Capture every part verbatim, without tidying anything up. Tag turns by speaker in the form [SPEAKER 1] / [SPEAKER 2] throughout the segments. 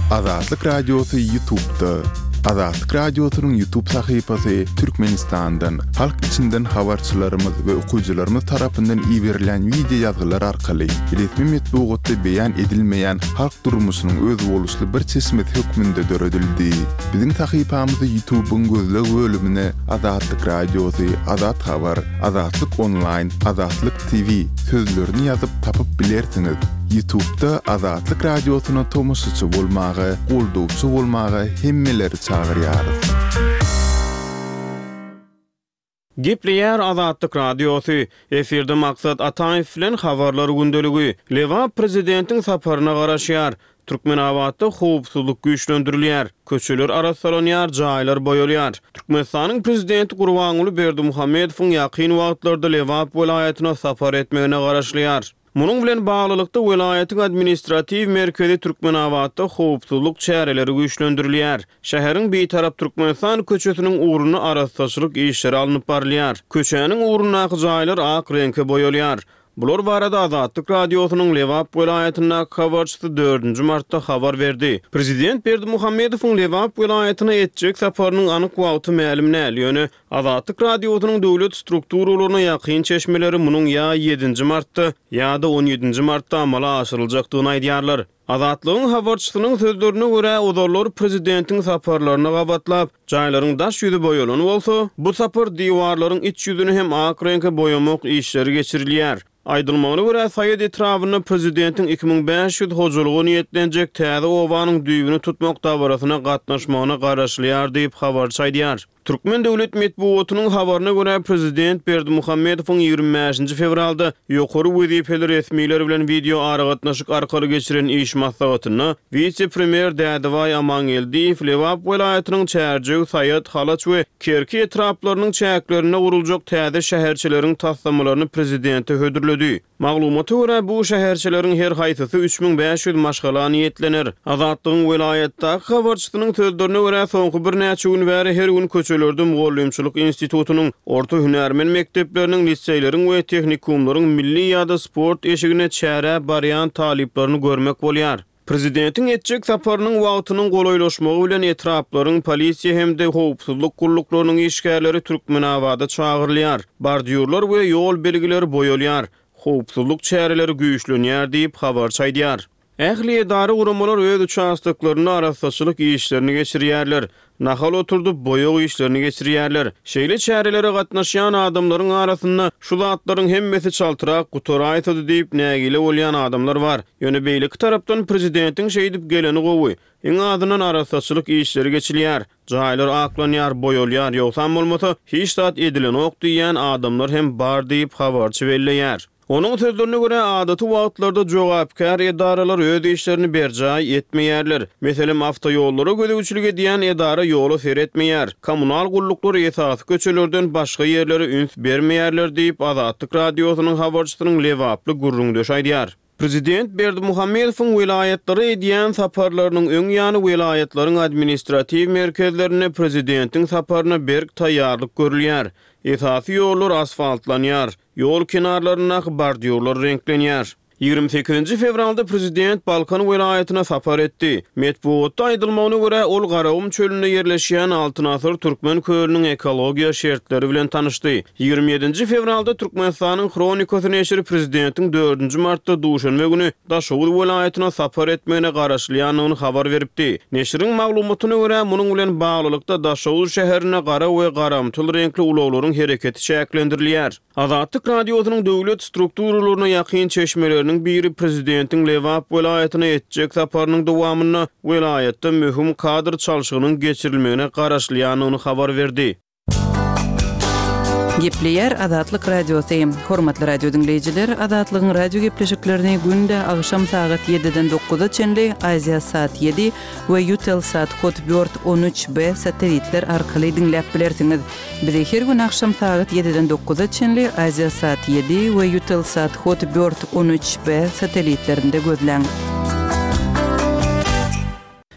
[SPEAKER 1] Azatlyk Radiosu YouTube'da. Azatlyk Radiosu'nun YouTube sayfasy Türkmenistan'dan, halk içinden habarçylarymyz we okuyjylarymyz tarapyndan ýiberilen video ýazgylar arkaly resmi metbuatda beýan edilmeýän halk durmuşynyň öz boluşly bir çeşmet hökmünde döredildi. Biziň sayfamyzy YouTube'un gözleg bölümine Azatlyk Radiosu, Azat Habar, Azatlyk Online, Azatlyk T V sözlerini ýazyp tapyp bilersiňiz. YouTube'da Azatlyk Radiosu'na tomoşçy bolmagy, goldowçy bolmagy hemmeleri çağırýarys.
[SPEAKER 2] Gepleýär Azatlyk Radiosu. Efirde maksat Ataýew bilen habarlar gündeligi. Lewap prezidentiň saparyna garaşýar. Türkmenawatda howpsuzlyk güýçlendirilýär. Köçeler arassalanýar, jaýlar boýalýar. Türkmenistanyň prezidenti Gurbanguly Berdimuhammedowyň ýakyn wagtlarda Lewap welaýatyna sapar etmegine garaşlýar. Munun bilen baglanykda welaýatyň administrativ merkezi Türkmenawatda howpsuzlyk çäreleri güýçlendirilýär. Şäheriň beýtarap Türkmenistan köçesiniň uğruna arassaçylyk işleri alınıp barylýar. Köçäniň uğruna jaýlar ak reňke boýalýar. Bular barada Azatlyk Radiosu'nun Lewap welaýatyna habarçysy dördünji martda habar berdi. Prezident Berdimuhammedowyň Lewap welaýatyna etjek saparynyň anyk wagty ma'lum näl ýöne Azatlyk Radiosu'nun döwlet strukturalaryna ýakyn çeşmeleri munun ýa ýedinji martda ýa-da on ýedinji martda amala aşyryljakdygyny aýdýarlar. Azatlygyň habarçysynyň sözlerine görä ozarlar prezidentiň saparlaryna gabatlap, jaýlaryň daş ýüzi boýalan bolsa, bu sapar diwarlaryň iç ýüzüni hem ak reňke boýamak işleri geçirilýär. Aýdylmagyna görä Saýed etrawyny prezidentiň iki ming beş ýüz hojalygy niýetlenjek täze owanyň düýbüni tutmak dabarasyna gatnaşmagyna garaşlýar diýip habarçy aýdýar. Türkmen döwlet metbuatynyň habaryna görä prezident Berdimuhammedowyň ýigirme beşinji fevralda ýokary wezipeli resmiler bilen video aragatnaşyk arkaly geçiren iş maslahatyny vice-premier Dädeway Amangeldiýew Lewap welaýatynyň çärjegi Saýed Halaç we Kerki etraplarynyň çäklerine uruljak täze şäherçileriň taslamalaryny prezidente hödürledi. Maglumata görä bu şäherçileriň her haýsysy üç ming beş ýüz maşgala niýetlenir. Azatlygyň welaýatda habarçysynyň sözlerine görä soňky bir näçe gün bäri her gün köçelerde Mugallimçilik institutunyň, orta hünärmen mekdepleriniň, liseýleriň we tehnikumlaryň milli ýa-da sport eşigine çäre barýan talyplaryny görmek bolýar. Prezidentiň etjek saparynyň wagtynyň golaýlaşmagy bilen etraplaryň polisiýa hemde howpsuzlyk gullaklarynyň işgärleri Türkmenawada çağırylýar. Bardiýurlar we ýol belgileri boýalýar. Howpsuzlyk çäreleri güýçlenýär diýip habarçy aýdýar. Ähli edara urumlar öz uçanstyklaryny arassaçylyk işlerini geçirýärler. Nahal oturdup boýag işlerini geçirýärler. Şeýle çärelere gatnaşýan adamlaryň arasynda şu zatlaryň hemmesi çaltyrak, gutura aýtdy diýip nägile bolýan adamlar bar. Ýöne beýlik tarapdan prezidentiň şeý diýip geleni gowy. Eň adynyň arassaçylyk işleri geçilýär. Jaýlar aklanýar, boýalýar, ýoksa bolmasa hiç zat edilen ok diýen adamlar hem bar diýip habarçy belleýär. Onun sözlerine göre adaty wagtlarda jogapkar edaralar öz işlerini berjaý etmeýärler. Meselem awtoýollara gödegçilik edýän edara ýolu seretmeýär. Kommunal gulluklar esasy köçelerden başga ýerlere üns bermeýärler diýip Azatlyk Radiosu'nun habarçysynyň Lewaply gurrundaş aýdýar. Prezident Berdimuhammedowyň welaýatlary edýän saparlarynyň öň ýany welaýatlaryň administrativ merkezlerine prezidentiň saparyna berk taýýarlyk görülýär. Esasy ýollar asfaltlanýar, ýol kenarlaryna bardiýurlar reňklenýär. ýigirme sekizinji fevralda prezident Balkan welaýatyna sapar etdi. Metbuatda aýdylmagyna görä ol Garawum çölünde ýerleşýän Altynasır Türkmen köýüniniň ekologiýa şertleri bilen tanyşdy. ýigirme ýedinji fevralda Türkmenistanyň Kronikasy neşri prezidentiň dördünji martda duşanma güni Daşow welaýatyna sapar etmegine garaşlýanyny habar beripdi. Neşriň maglumatyna görä munyň bilen baglykda Daşow şäherine gara we garamtyl reňkli ulaglaryň hereketi şäklendirilýär. Azatlyk Radiosu'nun döwlet strukturalaryna ýakyn çeşmeleri biri prezidentiň Lewap welaýatyna etjek saparynyň dowamyna welaýatda möhüm kadr çalşygynyň geçirilmegine garaşlýanyny habar berdi.
[SPEAKER 3] Gepleýär Azatlyk Radiosu. Hormatly radio dinleýijiler, Azatlygyň radio gepleşiklerini günde agşam saat ýediden dokuza çenli Aziya saat ýedi we Eutelsat kod dört on üç B satelitler arkaly dinläp bilersiňiz. Bizi her gün agşam saat ýediden dokuza çenli Aziya saat ýedi we Eutelsat kod dört on üç B satelitlerinde gözläň.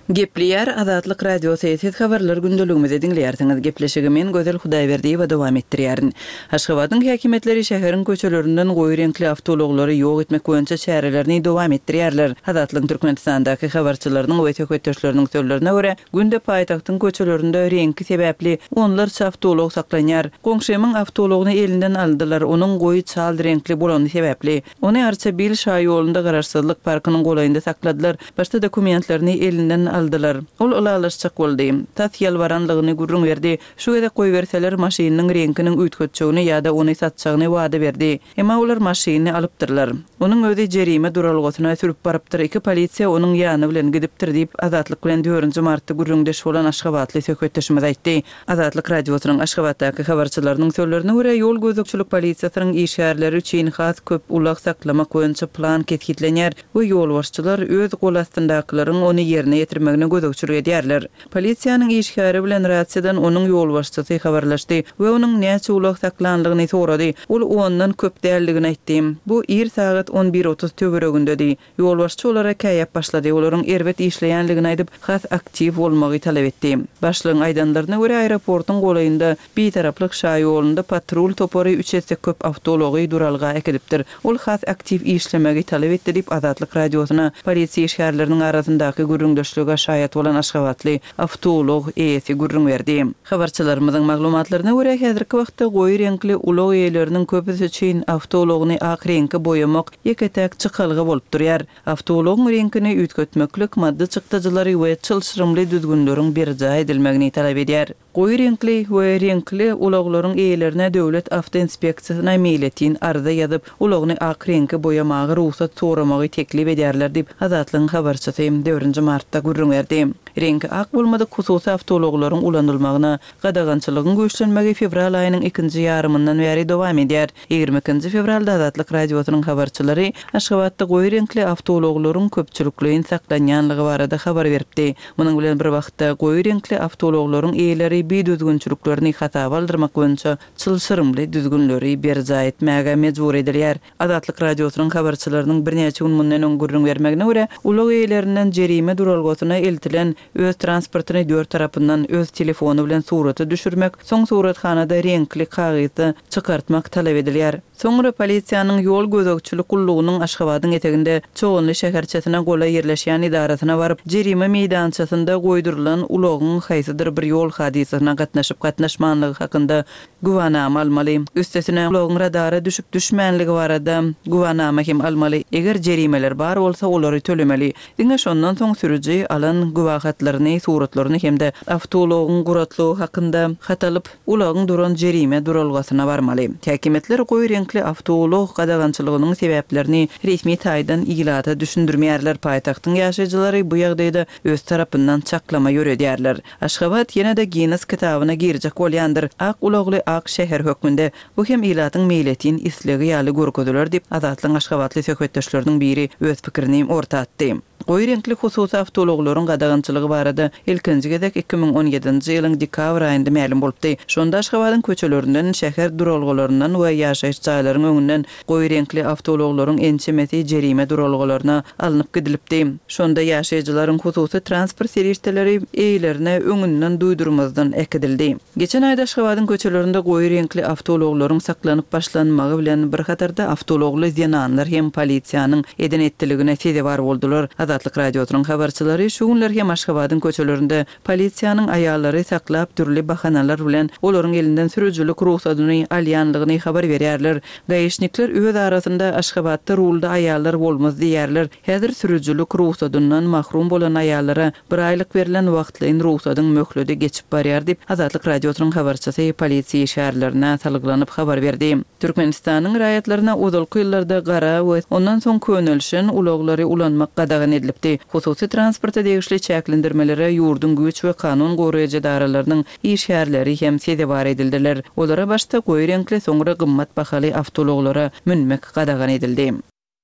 [SPEAKER 3] Gepliýär Azatlyk radiosu eýset habarlar gündölügimizi dinleýärsiňiz. Gepleşigimen Gözel Hudaýberdi we dowam etdirýärin. Aşgabatyň häkimetleri şäheriň köçelerinden goýy renkli awtologları ýok etmek boýunça çärelerini dowam etdirýärler. Azatlyk Türkmenistandaky habarçylarynyň we tökötdeşleriniň sözlerine görä, günde paýtagtyň köçelerinde renkli sebäpli onlarça awtolog saklanýar. Goňşymyň awtologyny elinden aldylar. Onuň goýy çal renkli bolany sebäpli ony arça bil şaý ýolunda garaşsyzlyk parkynyň golaýynda sakladylar. Başda dokumentlerini elinden aldylar. Ol olalaşçak boldy. Tat ýalwaranlygyny gurrun berdi. Şu gede goý berseler maşynyň renkiniň üýtgetçegini ýa-da ony satjagyny wada berdi. Emma olar maşyny alypdyrlar. Onuň özi jerime duralgysyna sürüp barypdyr. Iki polisiýa onuň ýanyny bilen gidipdir diýip Azatlyk bilen dördünji martda gurrundeş bolan Aşgabatly söhbetdeşimiz aýtdy. Azatlyk radiosynyň Aşgabatdaky habarçylarynyň sözlerine görä ýol gözükçülük polisiýasynyň işgärleri üçin has köp ulak saklamak boýunça plan ketgitlenýär we ýolbaşçylar öz gol astyndakylaryň ony ýerine ýetirmegine gözükçülük edýärler. Polisiýanyň işgäri bilen raýatçydan onuň ýolbaşçysy habarlaşdy we onuň näçe ulak saklanlygyny sorady. Ol ondan köp däldigini aýtdy. Bu ir saat on bir otuz töweregindedi. Ýolbaşçy olara käýip başlady. Olaryň erbet işleýänligini aýdyp, has aktiv bolmagy talap etdi. Başlygyň aýdanlaryna görä aeroportyň golaýynda bir taraplyk şaý ýolunda patrul topary üç esse köp awtology duralga ekidipdir. Ol has aktiv işlemegi talap etdi diýip Azatlyk radiosyna polisiýa işgärleriniň arasyndaky gürrüňdeşlige şaýat bolan Aşgabatly awtolog eýesi gurrun berdi. Habarçylarymyzyň maglumatlaryna görä häzirki wagtda goýy renkli ulug eýleriniň köpüsi üçin awtologyny ak renkli boýamak ýeketek çykalgy bolup durýar. Awtologyň renkini üýtgetmeklik madda çykdyjylary we çylşyrymly düzgünleriň berja edilmegini talap edýär. Goýy renkli we renkli uluglaryň eýlerine döwlet awtoinspeksiýasyna meýletin arda ýazyp ulagyny ak renkli boýamagy ruhsat soramagy teklip edýärler diýip Azatlyň habarçysy dördünji martda gurrun berdi. Rengi ak bolmady hususy awtologlaryň ulanylmagyna gadagançylygyň güýçlenmegi fevral aýynyň ikinji ýarymyndan beri dowam edýär. ýygrimi ikinji fevralda Azatlyk radiosynyň habarçylary Aşgabatda goýy renkli awtologlaryň köpçülikligiň saklanýanlygy barada habar beripdi. Munyň bilen bir wagtda goýy renkli awtologlaryň eýleri bir düzgünçülüklerini hata baldyrmak boýunça çylşyrymly düzgünleri berja etmäge mejbur edilýär. Azatlyk radiosynyň habarçylarynyň birnäçe gün mundan öň gurrun bermegine görä, ulug eýlerinden jerime duralgysyna eltilen öz transportyny dört tarapyndan öz telefonu bilen suraty düşürmek, soň surathanada renkli kagyzy çykartmak talap edilýär. Soňra polisiýanyň ýol gözegçilik gullugynyň Aşgabatyň eteginde çoğunly şäherçesine gola ýerleşýän idarasyna baryp, jerime meýdançasynda goýdurylan ulagyň haýsydyr bir ýol hadisyna gatnaşyp gatnaşmanlygy hakynda guwanama almaly. Üstesine ulagyň radara düşüp düşmänligi barada guwanama hem almaly. Eger jerimeler bar bolsa olary tölemeli. Diňe şondan soň sürüji alan guwahatlaryny, suratlaryny hemde awtologyň guratlygy hakynda hatalyp ulagyň duran jerime duralgasyna barmaly. Häkimetler goýy renkli awtolog gadagançylygynyň sebäplerini resmi taýdan iglata düşündirmeýärler. Paýtagtyň ýaşaýjylary bu ýagdaýda öz tarapyndan çaklama ýöredýärler. Aşgabat ýene-de Guinness kitabyna girjek bolýandyr. Ak ulagly ak şäher hökmünde bu hem ilatyň meýletin isligi ýaly görkezdiler diýip Azatlyň Aşgabatly söhbetdeşleriniň biri öz pikirini ortatdy. Goýy renkli hususy awtologlaryň gadagançylygy barada ilkinji gedek iki ming on ýedinji ýylyň dekabr aýynda ma'lum bolupdy. Şonda Aşgabatyň köçelerinden, şäher duralgylarynyň we ýaşaýyş jaýlarynyň öňünden goýy renkli awtologlaryň ençemeti jerime duralgylaryna alınıp gidilipdi. Şonda ýaşaýjylaryň hususy transport serişdeleri eýlerine öňünden duýdurmazdan ekidildi. Geçen aýda Aşgabatyň köçelerinde goýy renkli awtologlaryň saklanyp başlanmagy bilen bir hatarda awtologly zyananlar hem polisiýanyň eden etdiligine seze bar boldular. Azatlyk radiosynyň habarçylary şu günler hem Aşgabatyň köçelerinde polisiýanyň aýallary saklap türli bahanalar bilen olaryň elinden sürüjülük ruhsatyny alýanlygyny habar berýärler. Gaýşnikler öz arasynda Aşgabatda rulda aýallar bolmaz diýärler. Häzir sürüjülük ruhsatynyň mahrum bolan aýallara bir aýlyk berilen wagtlyň ruhsatyň möhledi geçip barýar diýip Azatlyk radiosynyň habarçysy polisiýa şäherlerine salyglanyp habar berdi. Türkmenistanyň raýatlaryna uzalky ýyllarda gara we ondan soň könülşen ulaglary ulanmak gadagan edilipdi. Hususy transporta degişli çäklendirmelere ýurdun güç we kanun goraýjy daralarynyň işgärleri hem sede bar edildiler. Olara başda goýy renkli, soňra gymmat bahaly awtologlara münmek gadagan edildi.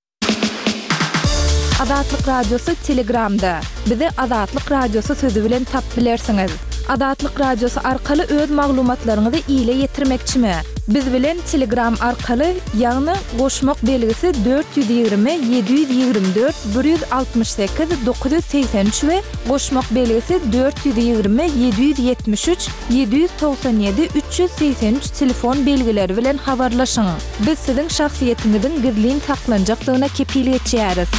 [SPEAKER 4] Azatlyk radiosu Telegramda. Bizi Azatlyk radiosu sözü bilen tap bilersiňiz. Azatlyk radiosu arkaly öz maglumatlaryňyzy ýyla ýetirmekçimi? Biz bilen Telegram arkaly, ýagny goşmak belgisi dört yüz ýygrimi yedi yüz ýygrimi dört bir yüz altmış sekiz dokuz yüz seksen üç we goşmak belgisi dört yüz ýygrimi yedi yüz ýetmiş üç yedi yüz doksan ýedi üç yüz seksen üç telefon belgileri bilen habarlaşyň. Biz siziň şahsiýetiňizin gizliliğini saklanjakdygyna kepillik etýäris.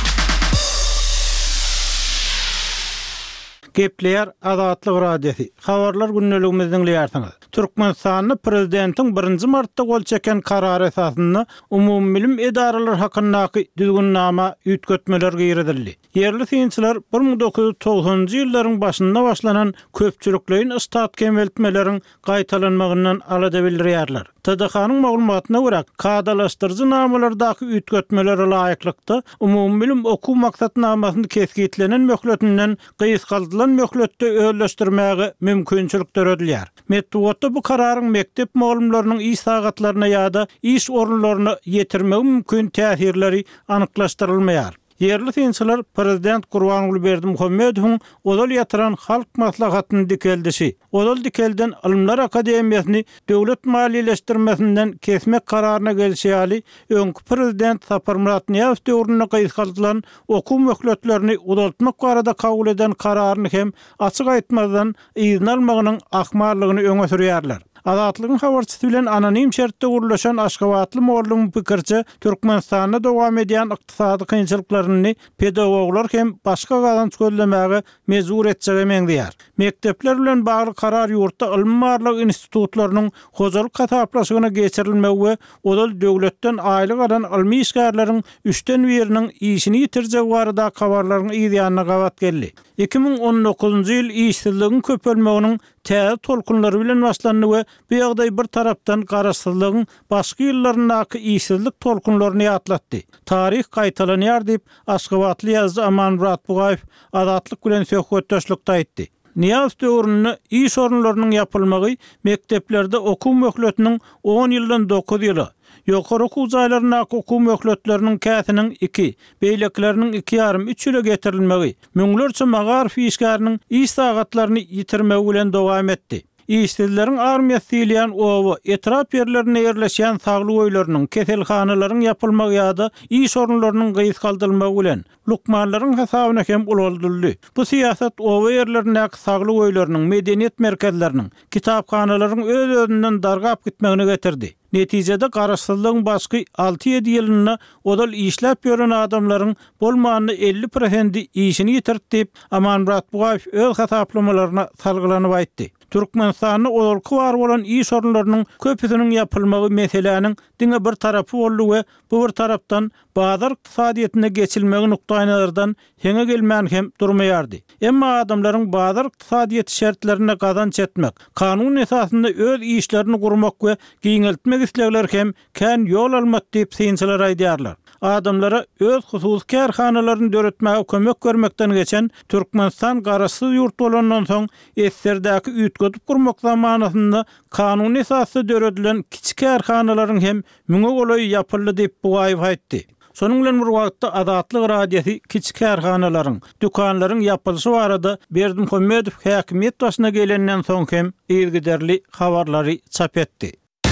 [SPEAKER 5] Gepleýär Azatlyk radiosu. Habarlar günneligimizden dinleýärsiňiz. Türkmenistanyň prezidentiň birinji martda gol çeken karary esasynda umumy bilim edaralary hakyndaky düzgünnama ýetgetmeler giýredildi. Yerli synçylar bir ming dokuz yüz togsonjy ýyllaryň başynda başlanan köpçüliklerin istat kemeltmeleriň gaýtalanmagyndan alada bildirýärler. T D H-nyň maglumatyna görä, kadalaşdyrjy namalardaky ýetgetmeler laýyklykda umumy bilim okuw maksatnamasyny keskitlenen möhletinden gysgaldylan möhletde öýleşdirmäge mümkinçilik töredilýär. Metbuatda bu kararyň mektep maglumatlarynyň iş sagatlaryna ýa-da iş orunlaryna ýetirmegi mümkin täsirleri anyklaşdyrylmaýar. Yerli synçylar prezident Gurbanuly Berdimuhammedowyň odal ýatyran halk maslahatyny dikeldişi, odal dikelden Ilmlar Akademiýasyny döwlet maliýeleşdirmesinden kesmek kararyna gelişýäli öňkü prezident Sapar Murat Niýazow döwründe gaýtgaldylan okuw möhletlerini uzatmak barada kabul eden kararyny hem açyk aýtmadan izin almagynyň akmarlygyny öňe sürýärler. Azatlygyň habarçysy bilen anonim şertde gurulşan Aşgabatly mollum pikirçi Türkmenistanda dowam edýän ykdysady kynçylyklaryny pedagoglar hem başga gazanç gözlemäge mezur etjegi meňdiýär. Mektepler bilen bagly karar ýurtda ilmi barlyk institutlarynyň hojalyk kataplaşygyna geçirilmegi we odal döwletden aýlyk alan ilmi işgärleriň üçden biriniň işini ýitirjegi barada habarlaryň ýa-da gawat geldi. iki ming on dokuzunjy ýyl işsizligiň köpelmeginiň täze tolkunlary bilen başlandy we bu ýagdaý bir tarapdan garaşsyzlygyň başga ýyllaryndaky işsizlik tolkunlaryny ýatlatdy. Tarih gaýtalanýar diýip Aşgabatly ýazgy Aman Murat Bugaýew Azatlyk bilen söhbetdeşlikde aýtdy. Niýazow döwründe iş orunlarynyň ýapylmagy mekteplerde okuw möhletiniň on ýyldan dokuz ýyly, ýokary okuw jaýlaryndaky okuw möhletleriniň käsiniň iki, beýlekleriniň iki ýarym üç ýyla getirilmegi, müňlerçe magarif işgäriniň iş sagatlaryny ýitirmegi bilen dowam etdi. İşsizleriň armiýasy diýilýän owa etrap ýerlerine ýerleşýän saglyk öýleriniň, keselhanalaryň ýapylmagy ýa-da iş orunlarynyň gyýyskaldyrylmagy bilen lukmanlaryň hesabyna hem ulandyryldy. Bu siýasat owa ýerlerindäki saglyk öýleriniň, medeniýet merkezleriniň, kitaphanalaryň öz-özünden dargap gitmegine getirdi. Netijede garaşsyzlygyň başky alty ýedi ýylyna odal işläp ýören adamlaryň bolmanyny elli prosent işini ýitirdi diýip Aman Murat Bugaýew öz hesaplamalarına salgylanyp aýtdy. Türkmenistanyň odalky bar bolan iş orunlarynyň köpüsiniň ýapylmagy meseleniň diňe bir tarapy boldy we bu bir tarapdan bazar ykdysadyýetyne geçilmegi nukdaýyndan heňe gelmän hem durmaýardy. Emma adamlaryň bazar ykdysadyýet şertlerine gazanç etmek, kanun esasynda öz işlerini gurmak we giňeltmek islegler hem kän ýol almak diýip synçylar aýdýarlar. Adamlara öz husus kärhanalaryny döretmäge kömek görmekden geçen Türkmenistan garaşsyz ýurt bolandan soň eserdäki üýtgötüp gurmak zamanynda kanun esasy döredilen kiçik kärhanalaryň hem müňe golay ýapyldy diýip Bugaýew aýtdy. Sonuň bilen bir wagtda Azatlyk radiosu kiçik kärhanalaryň, dükanlaryň ýapylyşy barada Berdimuhammedow häkimiýet başyna gelenden soň hem ýergiderli habarlary çap etdi.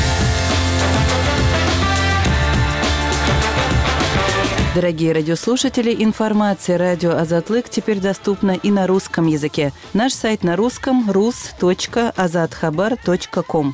[SPEAKER 3] Дорогие радиослушатели, информация радио «Азатлык» теперь доступна и на русском языке. Наш сайт на русском – рус точка азатхабар точка ком.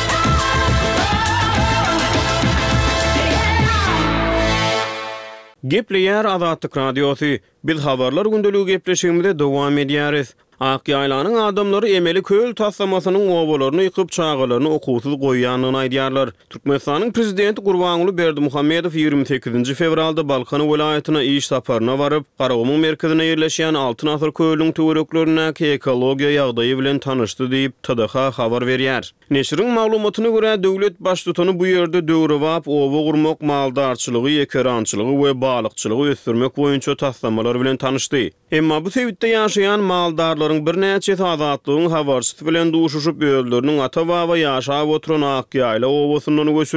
[SPEAKER 2] Gepleýär Azatlyk radiosu. Biz habarlar gündeligi gepleşigimizde dowam edýäris. Akýaýlanyň adamlary emeli köl taslamasynyň owalaryny ýykyp çağalaryny okuwsuz goýýanyny aýdýarlar. Türkmenistanyň prezidenti Gurbanuly Berdimuhammedow ýygrimi sekizinji fevralda Balkan welaýatyna iş saparyna baryp, Garawamyň merkezine ýerleşýän altı nasr köýüniň töwereklerine ekologiýa ýagdaýy bilen tanyşdy diýip T D H habar berýär. Neşriň maglumatyna görä döwlet başlygyny bu ýerde döwrewap owa gurmak, maldarçylygy, ekerançylygy we balykçylygy ösdürmek boýunça taslamalar bilen tanyşdy. Emma bu sebitde ýaşaýan maldarlar bir näçe azatlygyň habarçysy bilen duşuşyp öýleriniň ata baba ýaşap oturan Akýaýla owasyndan göçürilip,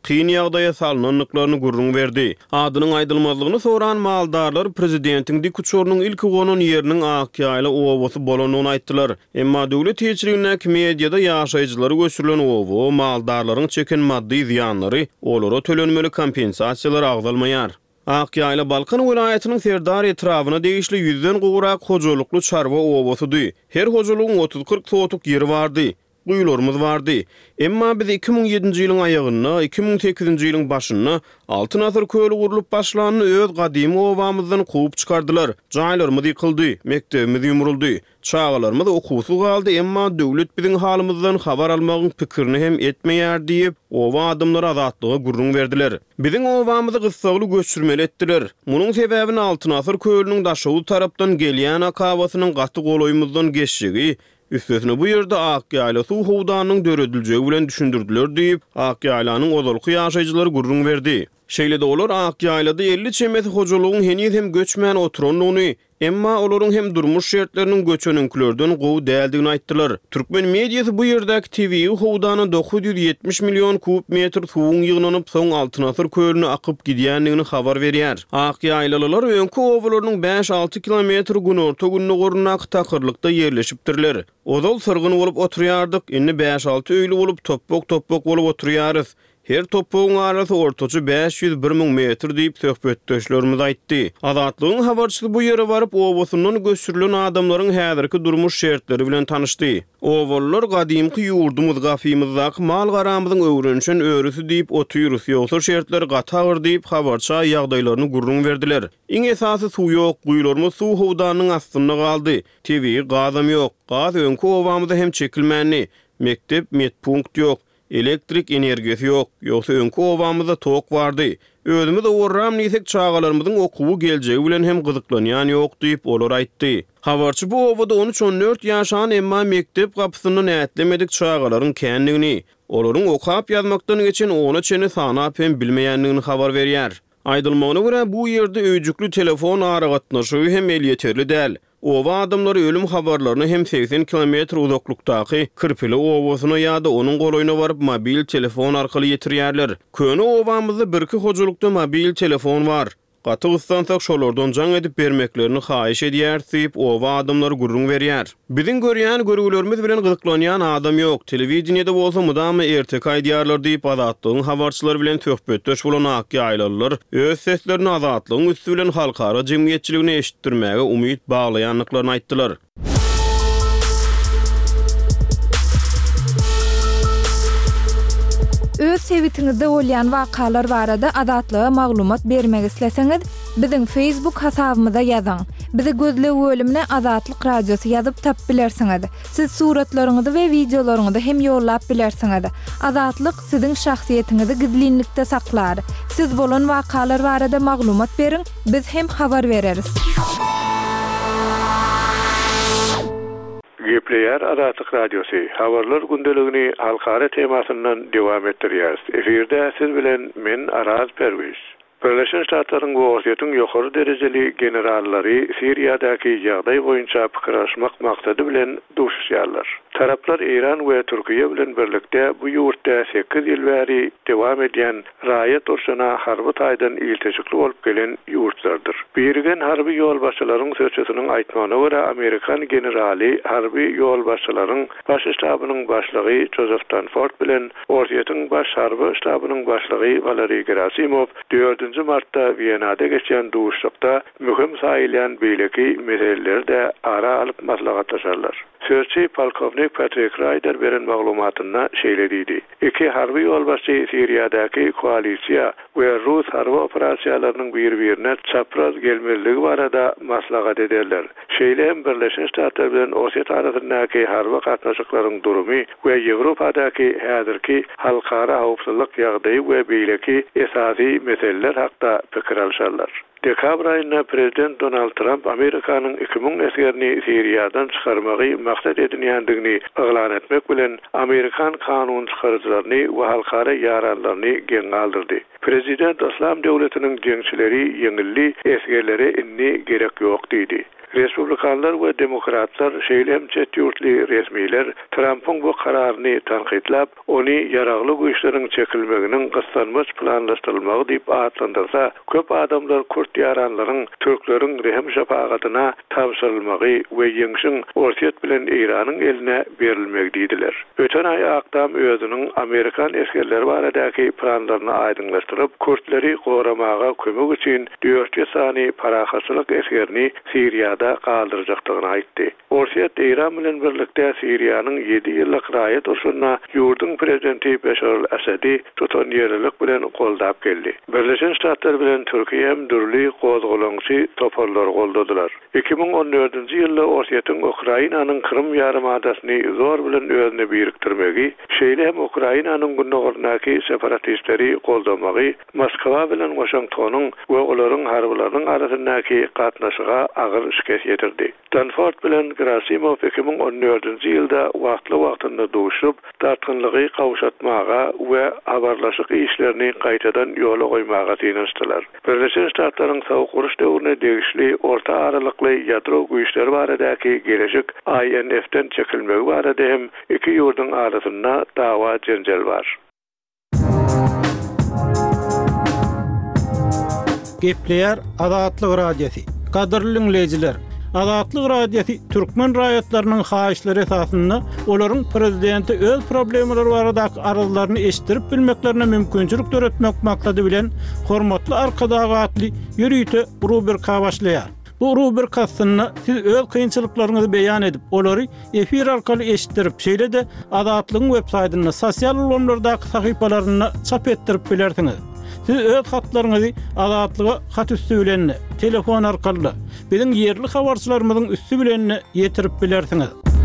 [SPEAKER 2] kyn ýagdaýa salnanlyklaryny gurrun berdi. Adynyň aýdylmazlygyny soran maldarlar prezidentiň dik uçurunyň ilki gonan ýeriniň Akýaýly owasy bolanyny aýtdylar. Emma döwlet teşrigine mediada ýaşaýjylary göçürilen owo maldarlaryň çeken maddi ziýanlary olara tölenmeli kompensasiýalar agdalmaýar. Akýaýly Balkan welaýatynyň Serdar etrawyna degişli ýüzden gowrak hojalykly çarwa owasydy. Her hojalygyň otuz kırk sotuk ýeri bardy. Guyularımız vardı. Emma biz iki bin yedinji ýylyň aýagyna, iki bin sekizinji ýylyň başyna altı nazar köýli gurulyp başlanyny öz gadymy owamyzdan gowy çykardylar. Jaýlarymyz ýykyldy, mektebimiz ýumruldy. Çağalarymyz okuwsuz galdy, emma döwlet biziň halymyzdan habar almagyň pikirini hem etmeýär diýip, owa adamlar azatlyga gurrun berdiler. Biziň owamyzy gysgaly göçürmeli etdiler. Munyň sebäbini altı nazar köýlüniň daşawy tarapdan gelýän akawasynyň gaty goloýumyzdan geçşigi, üstesine bu yerde Akýaýly suw howdanyň dörediljeği bilen düşündirdiler diýip, Akýaýlanyň ozalky ýaşaýjylary gurrun berdi. Şeýle-de olar Akýaýlyda elli çemeti hojalygyň henüz hem göçmän oturanlygyny, emma olaryň hem durmuş şertleriniň göçönünkilerden gowy däldigini aýtdylar. Türkmen mediýasy bu ýerdäki T V howdany dokuz ýüz ýetmiş million kub metr suwuň ýygnanyp soň altı nazar köýlüne akyp gidýändigini habar berýär. Akýaýlylar öňki owalarynyň beş altı kilometr günorta günne gorunak takyrlykda ýerleşipdirler. Ozal sırgyn bolup oturýardyk, indi beş altı öýli bolup topbok-topbok bolup oturýarys. Her topuğun arası ortaçı beş yüz bir min metr diýip söhbetdeşlerimiz aýtdy. Azatlygyň habarçysy bu ýere baryp owasyndan göçürilen adamlaryň häzirki durmuş şertleri bilen tanışdy. Owallar gadymky ýurdumyz gafymyzdaky mal garamyzyň öwrenşen örüsü diýip oturýarys, ýoksa şertler gatagır diýip habarça ýagdaýlaryny gurrun berdiler. Iň esasy suw ýok, guýlarymyz suw howdanyň astynda galdy. T V gazam ýok, gaz öňki owamyzda hem çekilmänli. Mektep, medpunkt ýok. Elektrik energiýasi ýok, ýoksa öňki owamyzda tok bardy. Özümiz owarram niýsek çağalarymyzyň okuwy geljegi bilen hem gyzyklanýan ýok diýip olar aýtdy. Habarçy bu owada on üç on dört ýaşan emma mektep gapysyny näetlemedik çağalaryň känligini, olaryň okap ýazmakdan geçen ona çeni sanap hem bilmeýänligini habar berýär. Aýdylmagyna görä bu ýerde öýjükli telefon aragatnaşy hem el ýeterli däl. Owa adamlar ölüm habarlaryny hem seksen kilometr uzaklykdaky Kırpili owasyna ýa-da onuň goloýuna baryp mobil telefon arkaly ýetirýärler. Köni owamyzda birki hojalykda mobil telefon bar. Gaty gyssansak şolardan jaň edip bermeklerini haýyş edýär diýip owa adamlar gurrun berýär. Biziň görýän görüwlerimiz bilen gyzyklanýan adam ýok. Telewizionyada bolsa mudamy ertek aýdýarlar diýip azatlygyň habarçylary bilen söhbetdeş bolan Akýaýlylar öz seslerini azatlygyň üstü bilen halkara jemgyýetçiligine eşitdirmäge umyt baglaýanlyklaryny aýtdylar.
[SPEAKER 4] Öz sebitiňizde bolýan wakalar barada azatlyga maglumat bermek isleseňiz, biziň Facebook hasabymyza ýazyň. Bizi gözle bölümine Azatlyk Radiosu ýazyp tap bilersiňiz. Siz suratlaryňyzy we videolaryňyzy hem ýollap bilersiňiz. Azatlyk siziň şahsiýetiňizi gizlinlikde saklar. Siz bolan wakalar barada maglumat beriň, biz hem habar bereriz.
[SPEAKER 6] Gepleýär Azatlyk Radiosu habarlar gündeligini halkara temasyndan dowam etdirýär. Eferde siz bilen men Araz Perwiz. Birleşen Ştatlaryň Gowasyýatynyň ýokary derejeli generallary Siriýadaky ýagdaý boýunça pikirleşmek maksady bilen duşuşýarlar. Taraplar İran we Türkiýe bilen birlikde bu ýurtda sekiz ýyl bäri dowam edýän raýat urşuna harby taýdan iltejikli bolup gelen ýurtlardyr. Birigen harby ýolbaşçylaryň sözçüsiniň aýtmagyna görä Amerikan generali harby ýolbaşçylaryň baş ştabynyň başlygy Joseph Dunford bilen Orsiýatyň baş harby ştabynyň başlygy Valery Gerasimov dördünji martda Wienada geçen duşuşykda mühim saýylýan beýleki meselelerde ara alyp maslahatlaşarlar. Sözçi Polkovnik Patrick Ryder beren maglumatyna şeýledidi. Iki harby ýolbaşçy Siriýadaky koalisiýa we Rus harby operasiýalarynyň bir-birine çapraz gelmeligi barada maslahat ederler. Şeýle Birleşen Ştatlar bilen Orsiýat arasyndaky harby gatnaşyklaryň durumy we Ýewropadaky häzirki halkara howpsuzlyk ýagdaýy we beýleki esasy meseleler hakda pikir alşarlar. Dekabr ayında Prezident Donald Trump Amerikanyň iki min esgerini Siriýadan çykarmagy maksat edilýändigini eglan etmek bilen Amerikan kanun çykarjylaryny we halkara ýaranlaryny geň aldyrdy. Prezident Islam döwletiniň jeňçileri ýeňilli esgerlere inni gerek ýok diýdi. Respublikanlar we demokratlar şeýle hem çet ýurtly resmiler Trump'yň bu kararyny tanqidlap, ony ýaragly güýçleriň çekilmeginiň gyslanmaz planlaşdyrylmagy diýip atlandyrsa, köp adamlar Kürt ýaranlaryň türkleriň rehem şapagatyna tapşyrylmagy we ýeňşiň orsiýet bilen Iranyň eline berilmegi diýdiler. Öten ay Akdam özüniň Amerikan eskerleri baradaky planlaryny aýdynlaşdyryp, Kürtleri goramaga kömek üçin dört yüz sany parahaçylyk eskerini Siriýada galdyrjakdygyny aýtdy. Orsiýet Iran bilen birlikde Siriýanyň ýedi ýyllyk raýat urşunyna ýurdun prezidenti Beşar el-Asadi tutan ýerlik bilen goldap geldi. Birleşen Ştatlar bilen Türkiýe hem dürli gozgolaňçy toparlar goldadylar. iki bin on dördünji ýylda Orsiýetyň Ukrainanyň Krym ýarymadasyny zor bilen özüne birikdirmegi, şeýle hem Ukrainanyň gündäki separatistleri goldamagy, Moskwa bilen Washingtonyň we olaryň harbylarynyň arasyndaky gatnaşyga agyr şikayet ýetirdi. Danford bilen Gerasimov iki bin on dördünji ýylda wagtly wagtynda duşup, tartynlygy kawşatmaga we habarlaşyk işlerini gaýtadan ýola goýmaga synanyşdylar. Birleşen Ştatlaryň sowuk uruş döwrüne degişli orta aralykly ýadro güýçleri baradaky gelejek I N F'den çekilmegi barada hem iki ýurdun arasynda dawa jenjal bar.
[SPEAKER 5] Gepleýär Azatlyk Radiosi. Gadyrly dinleýijiler, Azatlyk Radiosi türkmen raýatlarynyň haýyşlary esasynda olaryň prezidenti öz problemleri baradaky arazylaryny eşitdirip bilmeklerine mümkinçilik töretmek maksady bilen hormatly arkadagatly ýürüýte rubrika başlaýar. Bu rubrikasyny siz öz kynçylyklaryňyzy beýan edip, olary efir arkaly eşitdirip, şeýle de Azatlygyň web saýtyna, sosial ulanlardaky sahypalaryna çap etdirip bilersiňiz. Siz öz hatlaryňyzy Azatlyga hat üstü bilen, telefon arkaly, biziň ýerli habarçylarymyzyň üstü bilen ýetirip bilersiňiz.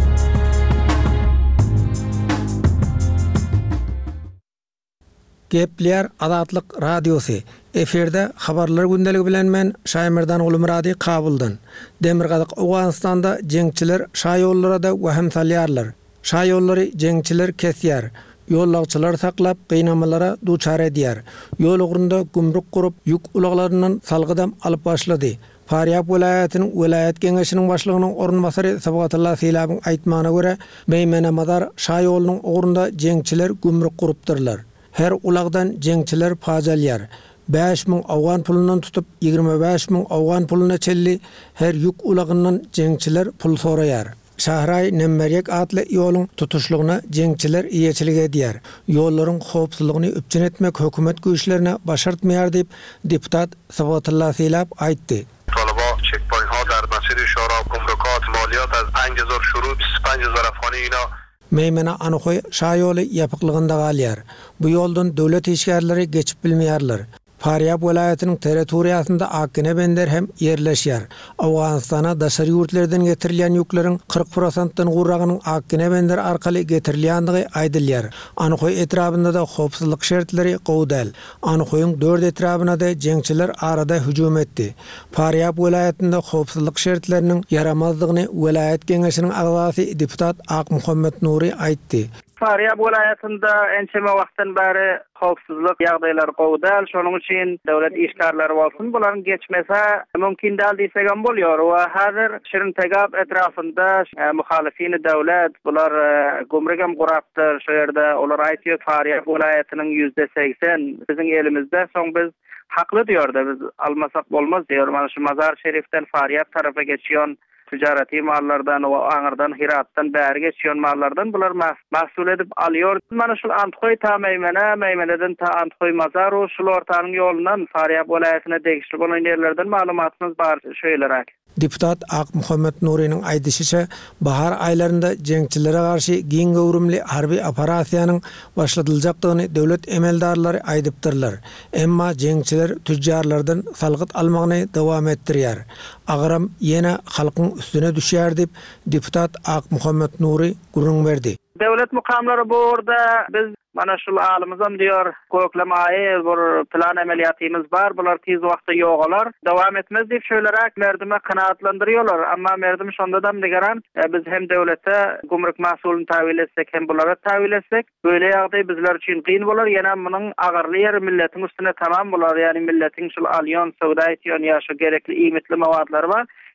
[SPEAKER 7] Gepleýär Azatlyk Radiosi. Eferde habarlar gündeligi bilen men Şaýmyrdan Ulumrady Kabuldan. Demirgazyk Awganystanda jeňçiler şaýollara we hem salýarlar. Şaýollary jeňçiler kesýär. Ýollagçylar saklap gynamalara duçar edýär. Ýol ugurunda gümrük gurup ýük ulaglarynyň salgydam alyp başlady. Faryab welaýatynyň welaýat geňeşiniň başlygynyň ornbasary Sabgatullah Sylabyň aýtmagyna görä, Meýmene Madar şaýolunyň ugurunda jeňçiler gümrük gurupdyrlar. Her ulagdan jeňçiler pajalýar. beş ming awgan pulundan tutup ýigirme beş ming awgan puluna çelli her ýük ulagyndan jeňçiler pul soraýar. Şahray Nemmerek adlı ýoluň tutuşlugyna jeňçiler iýeçilik edýär. Ýollaryň howpsuzlygyny üpçün etmek hökümet güýçlerine başartmaýar diýip deputat Sabgatullah Sylap aýtdy.
[SPEAKER 8] طالبا چک پوینت ها در مسیر شورا گمرکات مالیات از پنج هزار شروع بیست و پنج هزار افغانی اینا
[SPEAKER 7] Meýmene Anykoy şaýoly ýapyklygynda galýar. Bu ýoldan döwlet işgärleri geçip bilmeýärler. Faryab welaýatynyň territoriýasynda akine bender hem ýerleşýär. Awganystana daşary ýurtlardan getirilýän ýükleriň kırk prosentden gurragynyň akine bender arkaly getirilýänligi aýdylýar. Anykoy etrabynda da howpsuzlyk şertleri gowdal. Anykoyň dört etrabyna da jeňçiler arada hüjüm etdi. Faryab welaýatynda howpsuzlyk şertleriniň yaramazlygyny welaýat geňeşiniň agzasy deputat Ak Muhammed Nuri aýtdy.
[SPEAKER 9] Faryab welaýatynda ençeme wagtdan bäri howpsuzlyk ýagdaýlary gowdal, şonuň üçin döwlet işgärleri bolsun, bularyň geçmese mümkin däl diýsegem bolýar. We häzir Şirin Tegap etrafynda muhalifini döwlet bular gumrugam gurapdyr. Şo ýerde olar aýtýar Faryab welaýatynyň yüzde seksen biziň elimizde, soň biz hakly diýerdi, biz almasak bolmaz diýer. Mana şu Mazar Şerifden Faryab tarafa geçýän ticareti mallardan we aňyrdan Hiratdan bäri geçýän mallardan bular mahsul edip alýar. Mana şu Antkoy ta Meýmene, Meýmeneden ta Antkoy Mazar o şu ortanyň ýolundan Faryab welaýatyna degişli bolan ýerlerden maglumatymyz bar şeýleräk.
[SPEAKER 7] Deputat Ak Muhammed Nuri'nin aýdysýyça, bahar aýlarynda jeňçilere garşy giň gowrumly harby operasiýanyň başladyljakdygyny döwlet emeldarlary aýdypdyrlar. Emma jeňçiler tüjjarlardan salgyt almagyny dowam etdirýär. Agram ýene halkyň üstüne düşýär diýip deputat Ak Muhammed Nuri gurrun berdi.
[SPEAKER 9] Döwlet mukamlary bu orada biz mana şu alymyzam diýär, köklemaýy bir plan ameliyatymyz bar, bular tez wagtda ýogalar, dowam etmez diýip şöýleräk merdime kanaatlandyrýarlar. Amma merdim şondadam digeran, e, biz hem döwlete gumruk mahsulyny täwil etsek, hem bulara täwil etsek, böyle ýagdaý bizler üçin gyn bolar. Ýene munyň agyrly ýeri milletiň üstüne tamam bolar. Ýani milletiň şu alýan sowda etýän ýa şu gerekli iýmitli mawadlary bar.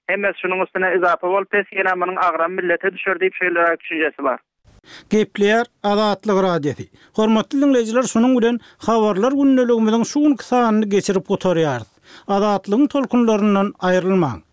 [SPEAKER 9] Hem şunun üstüne izafa bolup pes ýene amanyň agram millete düşer diýip şeýler düşünjesi bar.
[SPEAKER 5] Gepleýär Azatlyk radiosi. Hormatly dinleýijiler, şunuň bilen habarlar günneligimiziň şu sanyny geçirip gotarýar. Azatlygyň tolkunlaryndan aýrylmaň.